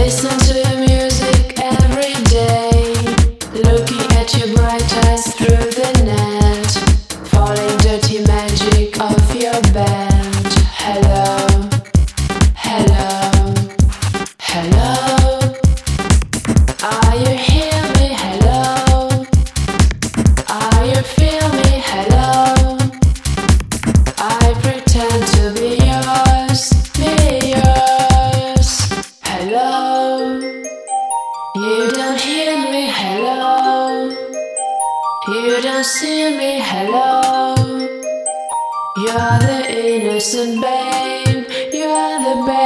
Listen to your music every day, looking at your bright eyes through the net, falling dirty magic of your band. Hello, hello, hello. Are you hear me? Hello. Are you feel me? Hello. I pretend to be yours, be yours. Hello. You don't hear me? Hello. You don't see me? Hello. You're the innocent babe. You're the babe.